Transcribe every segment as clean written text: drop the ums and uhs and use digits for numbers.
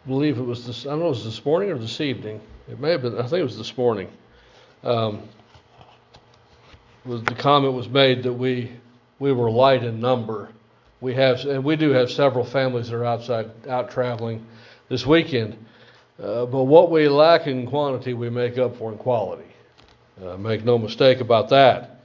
believe it was this, I don't know if it was this morning or this evening. It may have been, I think it was this morning. The comment was made that we were light in number. We do have several families that are out traveling this weekend. But what we lack in quantity, we make up for in quality. Make no mistake about that.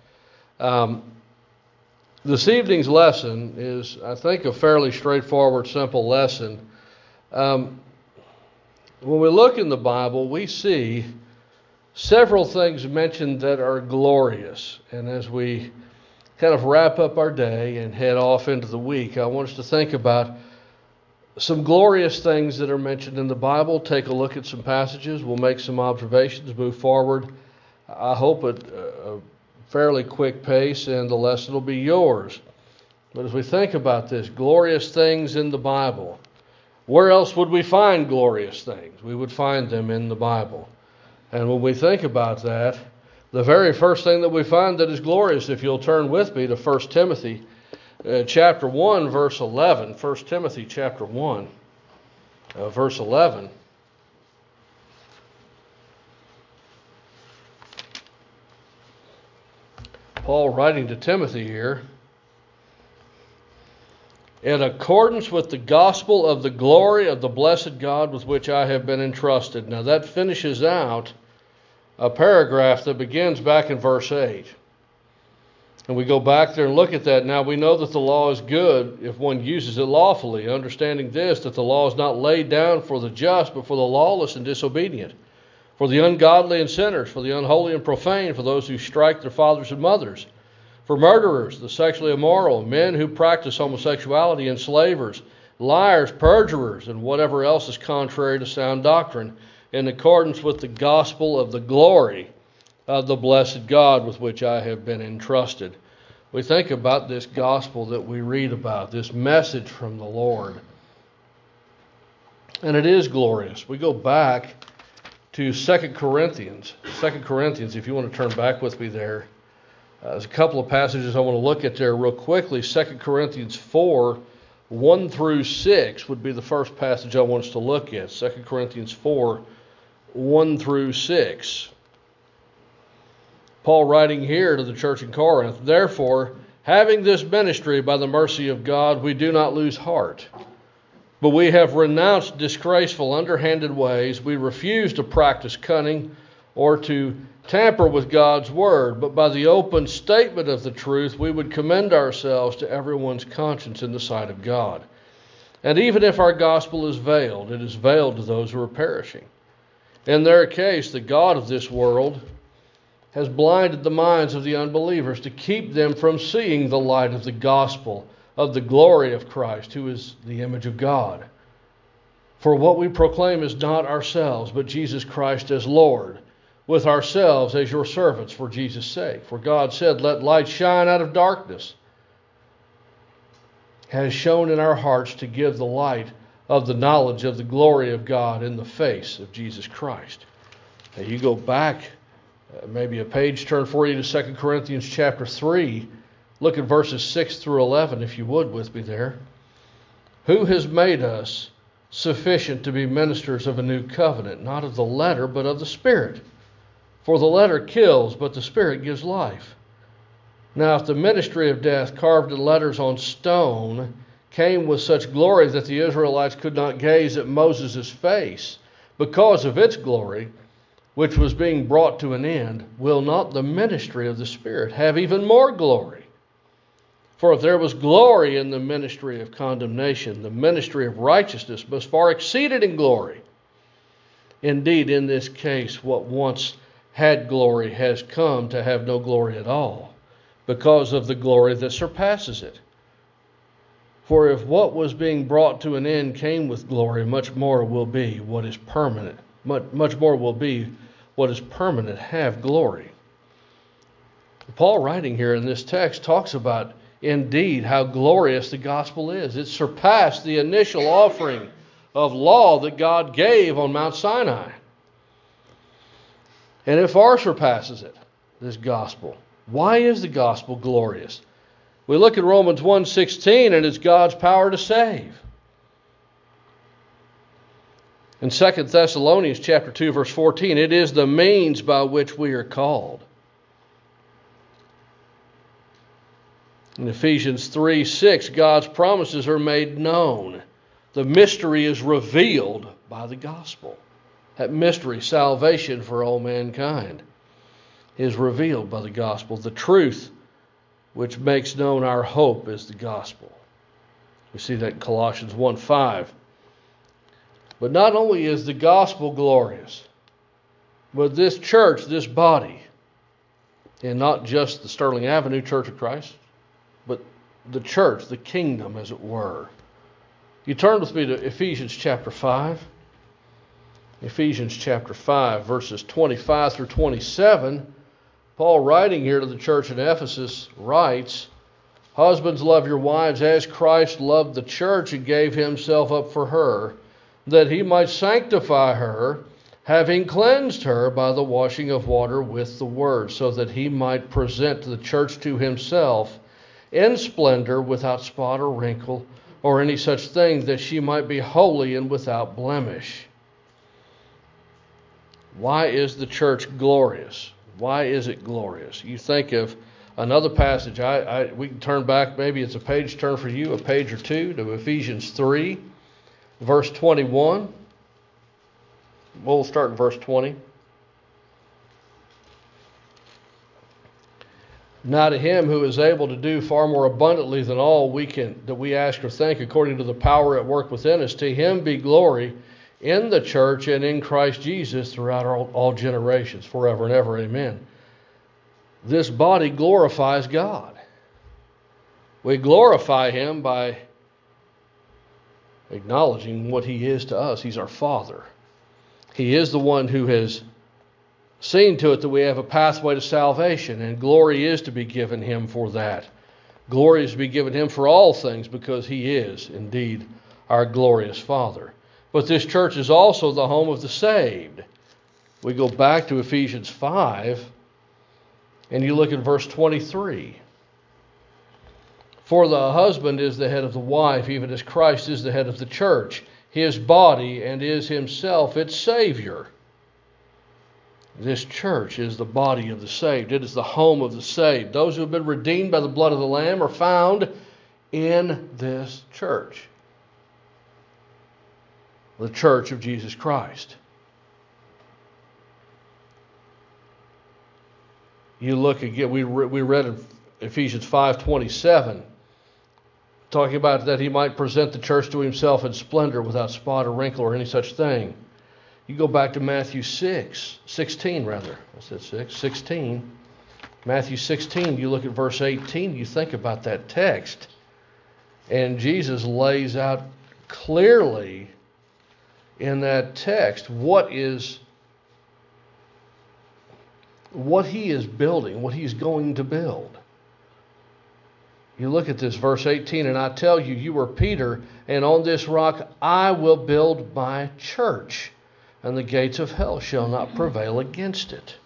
This evening's lesson is, I think, a fairly straightforward, simple lesson. When we look in the Bible, we see several things mentioned that are glorious. And as we kind of wrap up our day and head off into the week, I want us to think about some glorious things that are mentioned in the Bible. Take a look at some passages. We'll make some observations, move forward. I hope at a fairly quick pace, and the lesson will be yours. But as we think about this, glorious things in the Bible, where else would we find glorious things? We would find them in the Bible. And when we think about that, the very first thing that we find that is glorious, if you'll turn with me to 1 Timothy chapter 1, verse 11. 1 Timothy chapter 1, verse 11. Paul writing to Timothy here, in accordance with the gospel of the glory of the blessed God with which I have been entrusted. Now that finishes out a paragraph that begins back in verse 8. And we go back there and look at that. Now we know that the law is good if one uses it lawfully, understanding this, that the law is not laid down for the just, but for the lawless and disobedient, for the ungodly and sinners, for the unholy and profane, for those who strike their fathers and mothers, for murderers, the sexually immoral, men who practice homosexuality, enslavers, liars, perjurers, and whatever else is contrary to sound doctrine, in accordance with the gospel of the glory of the blessed God with which I have been entrusted. We think about this gospel that we read about, this message from the Lord. And it is glorious. We go back to 2 Corinthians. 2 Corinthians, if you want to turn back with me there. There's a couple of passages I want to look at there real quickly. 2 Corinthians 4, 1 through 6 would be the first passage I want us to look at. 2 Corinthians 4, 1 through 6. Paul writing here to the church in Corinth, therefore, having this ministry by the mercy of God, we do not lose heart. But we have renounced disgraceful, underhanded ways. We refuse to practice cunning or to tamper with God's word. But by the open statement of the truth, we would commend ourselves to everyone's conscience in the sight of God. And even if our gospel is veiled, it is veiled to those who are perishing. In their case, the God of this world has blinded the minds of the unbelievers to keep them from seeing the light of the gospel of the glory of Christ, who is the image of God. For what we proclaim is not ourselves, but Jesus Christ as Lord, with ourselves as your servants for Jesus' sake. For God said, let light shine out of darkness, has shone in our hearts to give the light of the knowledge of the glory of God in the face of Jesus Christ. Now you go back, maybe a page turn for you to 2 Corinthians chapter 3. Look at verses 6 through 11, if you would, with me there. Who has made us sufficient to be ministers of a new covenant, not of the letter, but of the Spirit? For the letter kills, but the Spirit gives life. Now, if the ministry of death, carved in letters on stone, came with such glory that the Israelites could not gaze at Moses' face because of its glory, which was being brought to an end, will not the ministry of the Spirit have even more glory? For if there was glory in the ministry of condemnation, the ministry of righteousness must far exceed it in glory. Indeed, in this case, what once had glory has come to have no glory at all, because of the glory that surpasses it. For if what was being brought to an end came with glory, much more will be what is permanent. Much more will be what is permanent have glory. Paul, writing here in this text, talks about indeed how glorious the gospel is. It surpassed the initial offering of law that God gave on Mount Sinai. And it far surpasses it, this gospel. Why is the gospel glorious? We look at Romans 1:16, and it's God's power to save. In 2 Thessalonians chapter 2, verse 14, it is the means by which we are called. In Ephesians 3:6, God's promises are made known. The mystery is revealed by the gospel. That mystery, salvation for all mankind, is revealed by the gospel. The truth which makes known our hope is the gospel. We see that in Colossians 1:5. But not only is the gospel glorious, but this church, this body, and not just the Sterling Avenue Church of Christ, but the church, the kingdom, as it were. You turn with me to Ephesians chapter 5. Ephesians chapter 5, verses 25 through 27. Paul, writing here to the church in Ephesus, writes, "Husbands, love your wives as Christ loved the church and gave himself up for her, that he might sanctify her, having cleansed her by the washing of water with the word, so that he might present the church to himself in splendor, without spot or wrinkle, or any such thing, that she might be holy and without blemish." Why is the church glorious? Why is it glorious? You think of another passage. We can turn back, maybe it's a page turn for you, a page or two, to Ephesians 3, verse 21. We'll start in verse 20. "Now to him who is able to do far more abundantly than all that we ask or think, according to the power at work within us, to him be glory in the church and in Christ Jesus throughout all generations, forever and ever. Amen." This body glorifies God. We glorify him by acknowledging what he is to us. He's our Father. He is the one who has seen to it that we have a pathway to salvation, and glory is to be given him for that. Glory is to be given him for all things, because he is indeed our glorious Father. But this church is also the home of the saved. We go back to Ephesians 5, and you look at verse 23. "For the husband is the head of the wife, even as Christ is the head of the church, his body, and is himself its Savior." This church is the body of the saved. It is the home of the saved. Those who have been redeemed by the blood of the Lamb are found in this church, the church of Jesus Christ. You look again, we read in Ephesians 5:27, talking about that he might present the church to himself in splendor, without spot or wrinkle or any such thing. You go back to Matthew 16. Matthew 16, you look at verse 18, you think about that text, and Jesus lays out clearly in that text what he is building, what he's going to build. You look at this, verse 18, "And I tell you, you are Peter, and on this rock I will build my church, and the gates of hell shall not prevail against it."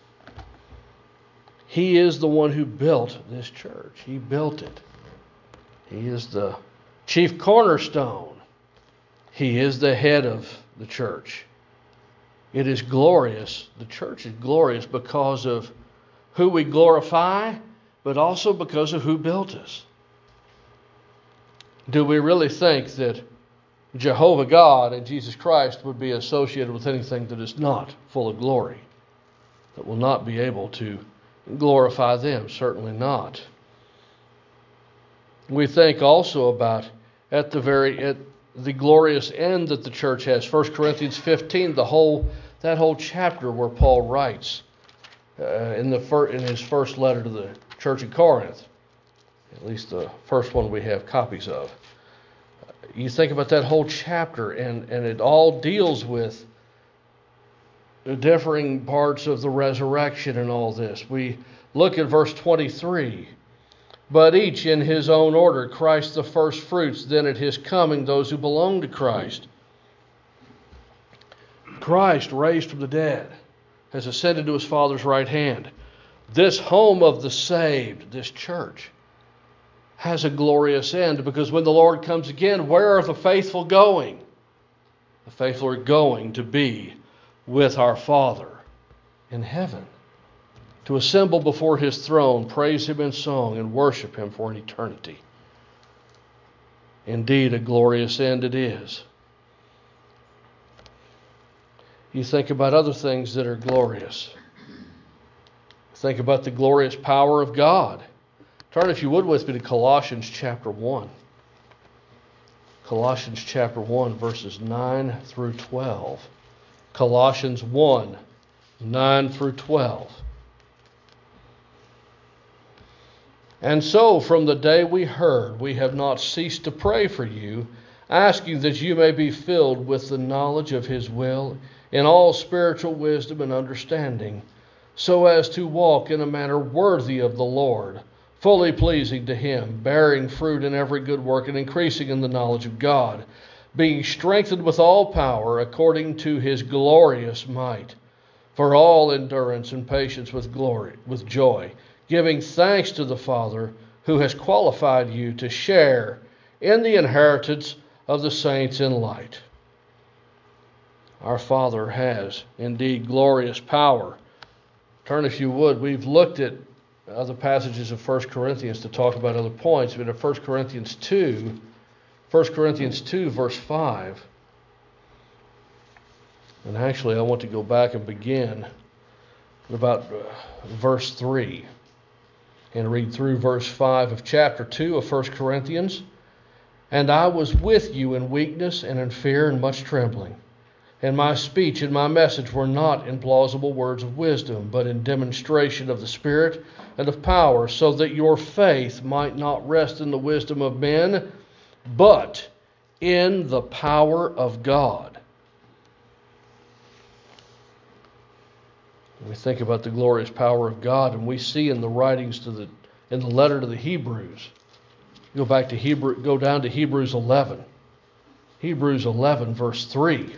He is the one who built this church. He built it. He is the chief cornerstone. He is the head of the church. It is glorious. The church is glorious because of who we glorify, but also because of who built us. Do we really think that Jehovah God and Jesus Christ would be associated with anything that is not full of glory, that will not be able to glorify them? Certainly not. We think also about at the glorious end that the church has. 1 Corinthians 15, that whole chapter where Paul writes in his first letter to the church in Corinth, at least the first one we have copies of. You think about that whole chapter, and it all deals with the differing parts of the resurrection and all this. We look at verse 23. "But each in his own order, Christ the first fruits, then at his coming those who belong to Christ." Christ, raised from the dead, has ascended to his Father's right hand. This home of the saved, this church, has a glorious end, because when the Lord comes again, where are the faithful going? The faithful are going to be with our Father in heaven, to assemble before His throne, praise Him in song, and worship Him for an eternity. Indeed, a glorious end it is. You think about other things that are glorious. Think about the glorious power of God. Turn, if you would, with me to Colossians chapter 1. Colossians chapter 1, verses 9 through 12. Colossians 1, 9 through 12. And so, from the day we heard, we have not ceased to pray for you, asking that you may be filled with the knowledge of His will in all spiritual wisdom and understanding, so as to walk in a manner worthy of the Lord, fully pleasing to Him, bearing fruit in every good work and increasing in the knowledge of God, being strengthened with all power according to His glorious might, for all endurance and patience with joy, giving thanks to the Father who has qualified you to share in the inheritance of the saints in light. Our Father has indeed glorious power. Turn, if you would. We've looked at other passages of 1 Corinthians to talk about other points, but in 1 Corinthians 2, verse 5, and actually I want to go back and begin at about verse 3 and read through verse 5 of chapter 2 of 1 Corinthians. And I was with you in weakness and in fear and much trembling. And my speech and my message were not in plausible words of wisdom, but in demonstration of the Spirit and of power, so that your faith might not rest in the wisdom of men, but in the power of God. We think about the glorious power of God, and we see in the writings in the letter to the Hebrews. Go down to Hebrews 11. Hebrews 11, verse 3.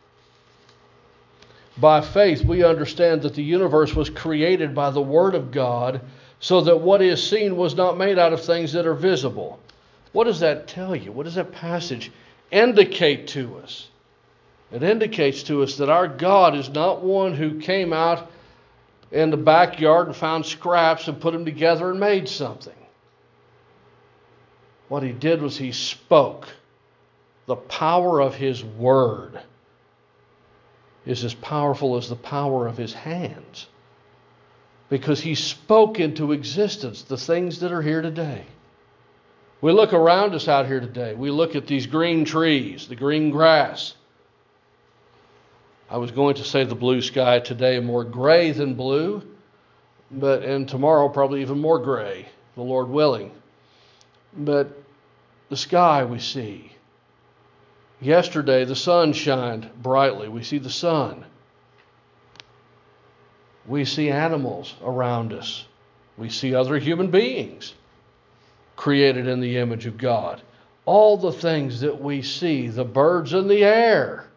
By faith we understand that the universe was created by the Word of God, so that what is seen was not made out of things that are visible. What does that tell you? What does that passage indicate to us? It indicates to us that our God is not one who came out in the backyard and found scraps and put them together and made something. What He did was He spoke. The power of His Word is as powerful as the power of His hands, because He spoke into existence the things that are here today. We look around us out here today. We look at these green trees, the green grass. I was going to say the blue sky today, more gray than blue, and tomorrow probably even more gray, the Lord willing. But the sky we see. Yesterday, the sun shined brightly. We see the sun. We see animals around us. We see other human beings created in the image of God. All the things that we see, the birds in the air,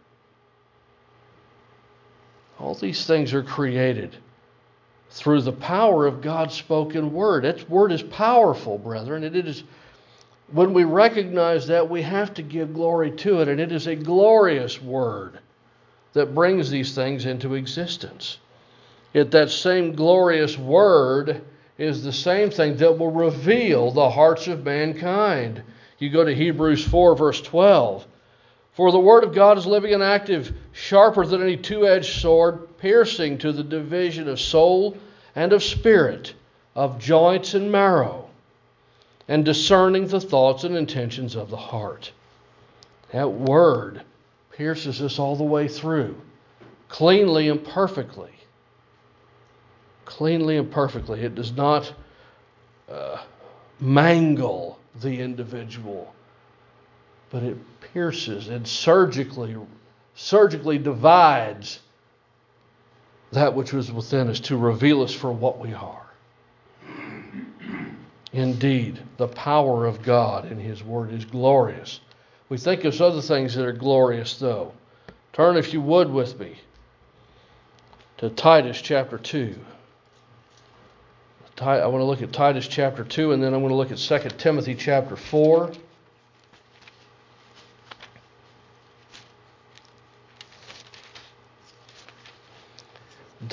all these things are created through the power of God's spoken word. That word is powerful, brethren. It is. When we recognize that, we have to give glory to it, and it is a glorious word that brings these things into existence. Yet that same glorious word is the same thing that will reveal the hearts of mankind. You go to Hebrews 4, verse 12. For the word of God is living and active, sharper than any two-edged sword, piercing to the division of soul and of spirit, of joints and marrow, and discerning the thoughts and intentions of the heart. That word pierces us all the way through, cleanly and perfectly. Cleanly and perfectly. It does not mangle the individual, but it pierces and surgically divides that which was within us to reveal us for what we are. Indeed, the power of God in His Word is glorious. We think of other things that are glorious, though. Turn, if you would, with me to Titus chapter 2. I want to look at Titus chapter 2, and then I'm going to look at 2 Timothy chapter 4.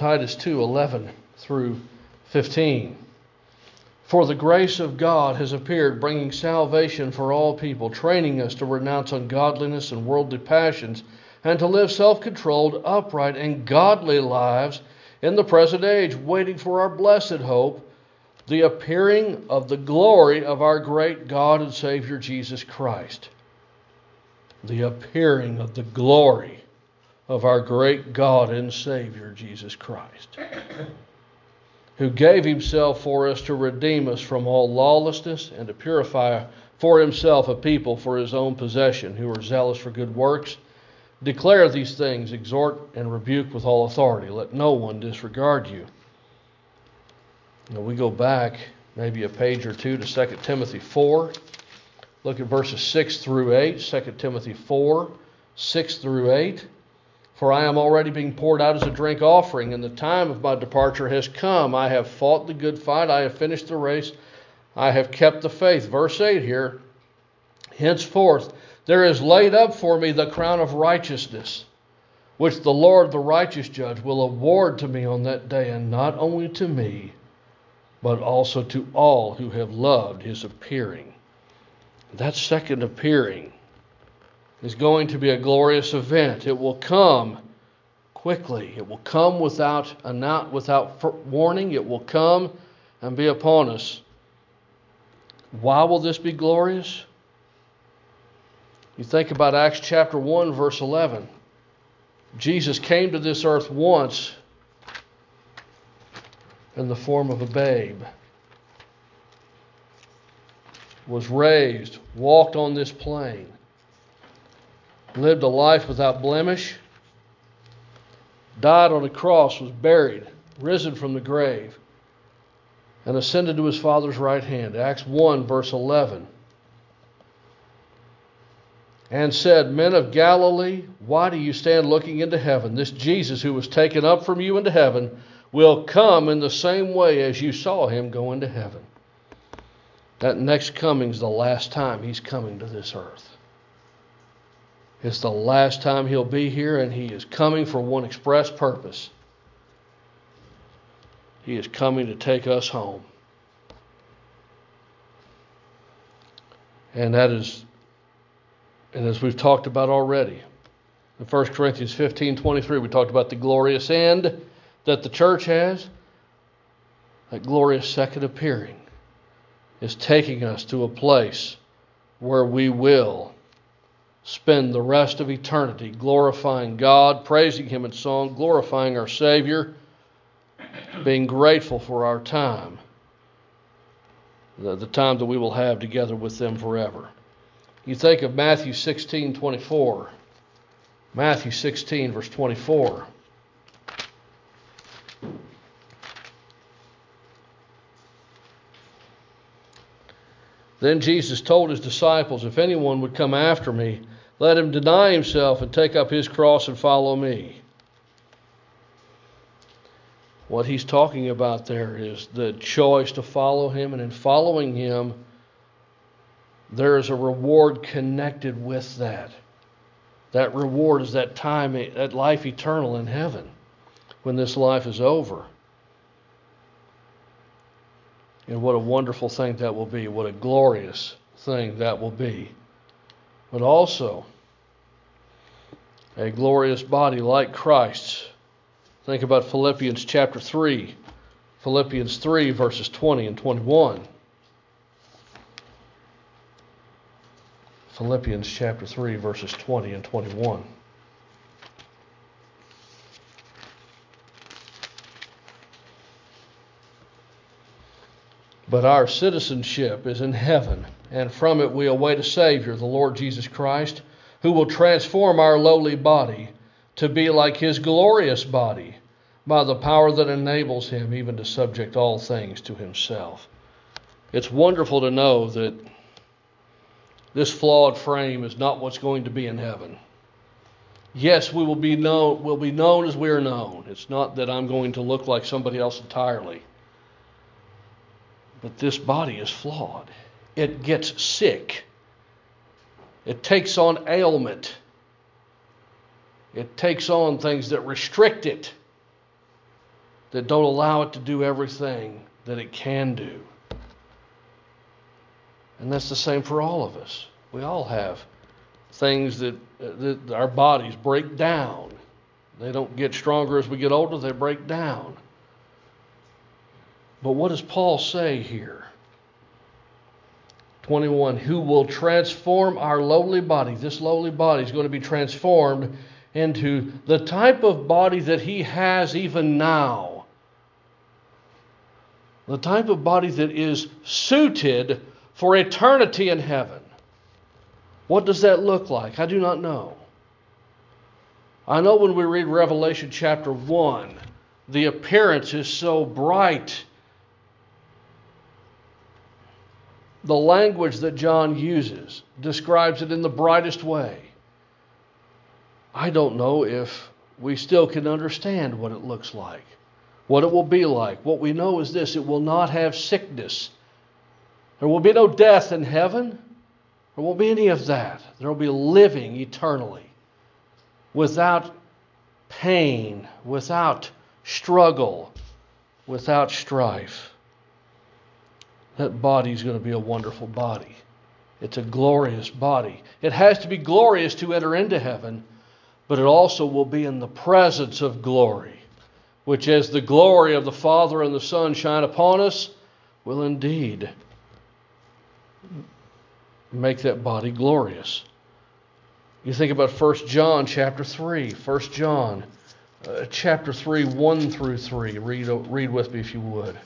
Titus 2:11 through 15. For the grace of God has appeared, bringing salvation for all people, training us to renounce ungodliness and worldly passions, and to live self-controlled, upright, and godly lives in the present age, waiting for our blessed hope, the appearing of the glory of our great God and Savior Jesus Christ. The appearing of the glory of our great God and Savior Jesus Christ, who gave himself for us to redeem us from all lawlessness and to purify for himself a people for his own possession, who are zealous for good works. Declare these things, exhort and rebuke with all authority. Let no one disregard you. Now we go back maybe a page or two to 2 Timothy 4. Look at verses 6 through 8. 2 Timothy 4, 6 through 8. For I am already being poured out as a drink offering, and the time of my departure has come. I have fought the good fight. I have finished the race. I have kept the faith. Verse 8 here. Henceforth there is laid up for me the crown of righteousness, which the Lord, the righteous judge, will award to me on that day, and not only to me, but also to all who have loved his appearing. That second appearing is going to be a glorious event. It will come quickly. It will come without warning. It will come and be upon us. Why will this be glorious? You think about Acts chapter 1, verse 11. Jesus came to this earth once in the form of a babe, was raised, walked on this plain, lived a life without blemish, died on a cross, was buried, risen from the grave, and ascended to his Father's right hand. Acts 1, verse 11. And said, Men of Galilee, why do you stand looking into heaven? This Jesus who was taken up from you into heaven will come in the same way as you saw him go into heaven. That next coming is the last time he's coming to this earth. It's the last time he'll be here, and he is coming for one express purpose. He is coming to take us home. And as we've talked about already, in 1 Corinthians 15:23, we talked about the glorious end that the church has. That glorious second appearing is taking us to a place where we will spend the rest of eternity glorifying God, praising him in song, glorifying our Savior, being grateful for our time, the time that we will have together with them forever. You think of Matthew 16:24. Matthew 16, verse 24. Then Jesus told his disciples, if anyone would come after me, let him deny himself and take up his cross and follow me. What he's talking about there is the choice to follow him, and in following him, there is a reward connected with that. That reward is that time, that life eternal in heaven, when this life is over. And what a wonderful thing that will be. What a glorious thing that will be. But also, a glorious body like Christ's. Think about Philippians chapter 3. Philippians 3, verses 20 and 21. Philippians chapter 3, verses 20 and 21. But our citizenship is in heaven, and from it we await a Savior, the Lord Jesus Christ, who will transform our lowly body to be like his glorious body by the power that enables him even to subject all things to himself. It's wonderful to know that this flawed frame is not what's going to be in heaven. Yes, we'll be known as we are known. It's not that I'm going to look like somebody else entirely. But this body is flawed. It gets sick. It takes on ailment. It takes on things that restrict it. that don't allow it to do everything that it can do. And that's the same for all of us. We all have things that our bodies break down. They don't get stronger as we get older, they break down. But what does Paul say here? 21, who will transform our lowly body. This lowly body is going to be transformed into the type of body that he has even now. The type of body that is suited for eternity in heaven. What does that look like? I do not know. I know when we read Revelation chapter 1, the appearance is so bright. The language that John uses describes it in the brightest way. I don't know if we still can understand what it looks like, what it will be like. What we know is this: it will not have sickness. There will be no death in heaven. There won't be any of that. There will be living eternally, without pain, without struggle, without strife. That body is going to be a wonderful body. It's a glorious body. It has to be glorious to enter into heaven, but it also will be in the presence of glory, which as the glory of the Father and the Son shine upon us, will indeed make that body glorious. You think about 1 John chapter 3. 1 John chapter 3, 1 through 3. Read with me if you would.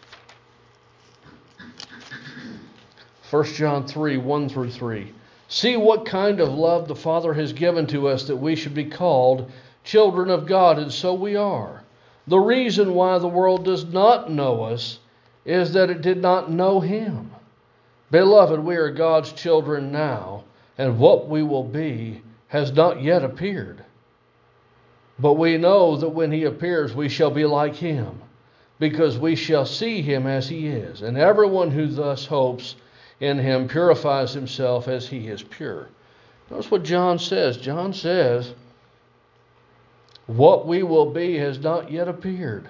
1 John 3, 1 through 3. See what kind of love the Father has given to us that we should be called children of God, and so we are. The reason why the world does not know us is that it did not know Him. Beloved, we are God's children now, and what we will be has not yet appeared. But we know that when He appears, we shall be like Him, because we shall see Him as He is. And everyone who thus hopes in Him purifies himself as He is pure. Notice what John says. John says, what we will be has not yet appeared.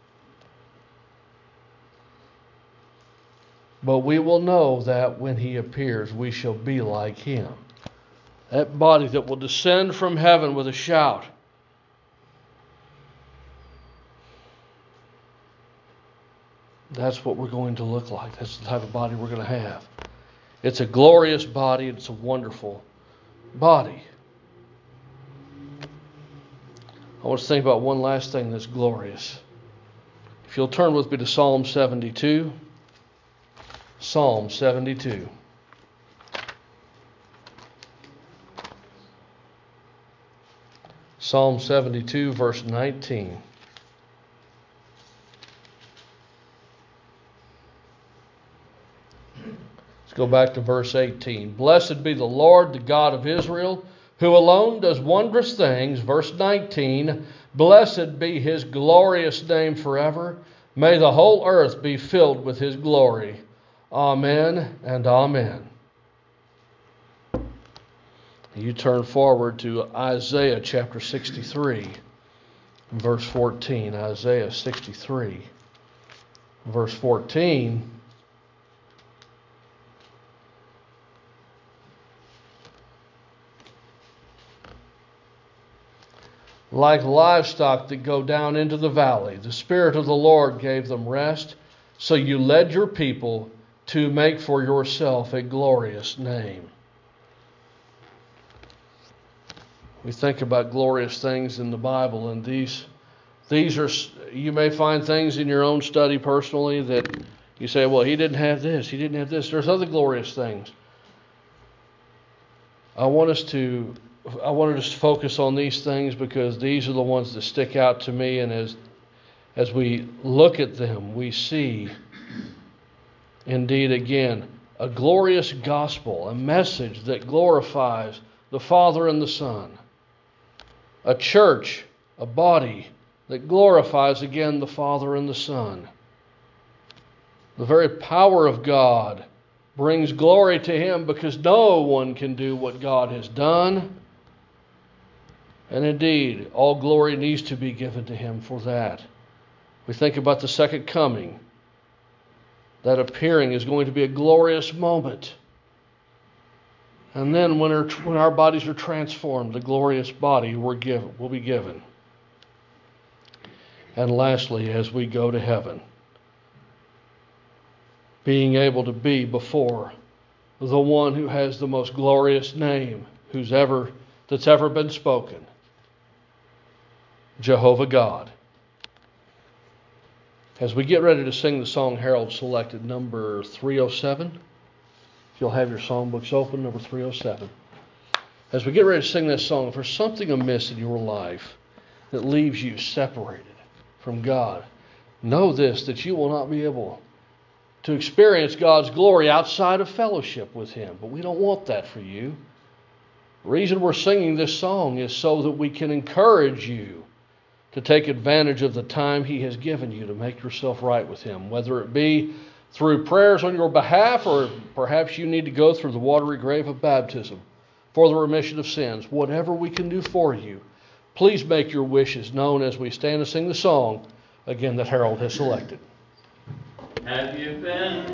But we will know that when He appears, we shall be like Him. That body that will descend from heaven with a shout. That's what we're going to look like. That's the type of body we're going to have. It's a glorious body. It's a wonderful body. I want to think about one last thing that's glorious. If you'll turn with me to Psalm 72. Psalm 72. Psalm 72, verse 19. Let's go back to verse 18. Blessed be the Lord, the God of Israel, who alone does wondrous things. Verse 19. Blessed be His glorious name forever. May the whole earth be filled with His glory. Amen and amen. You turn forward to Isaiah chapter 63, verse 14. Isaiah 63, verse 14. Like livestock that go down into the valley, the Spirit of the Lord gave them rest. So you led your people to make for yourself a glorious name. We think about glorious things in the Bible, and these are, you may find things in your own study personally that you say, well, he didn't have this, he didn't have this. There's other glorious things. I wanted us to focus on these things because these are the ones that stick out to me, and as we look at them, we see, indeed, again, a glorious gospel, a message that glorifies the Father and the Son. A church, a body that glorifies again the Father and the Son. The very power of God brings glory to Him because no one can do what God has done. And indeed, all glory needs to be given to Him for that. We think about the second coming. That appearing is going to be a glorious moment. And then when our bodies are transformed, the glorious body will be given. And lastly, as we go to heaven, being able to be before the one who has the most glorious name that's ever been spoken, Jehovah God. As we get ready to sing the song Harold selected, number 307, if you'll have your songbooks open, number 307. As we get ready to sing this song, if there's something amiss in your life that leaves you separated from God, know this, that you will not be able to experience God's glory outside of fellowship with Him. But we don't want that for you. The reason we're singing this song is so that we can encourage you to take advantage of the time He has given you to make yourself right with Him, whether it be through prayers on your behalf, or perhaps you need to go through the watery grave of baptism for the remission of sins. Whatever we can do for you, please make your wishes known as we stand and sing the song again that Harold has selected. Have you been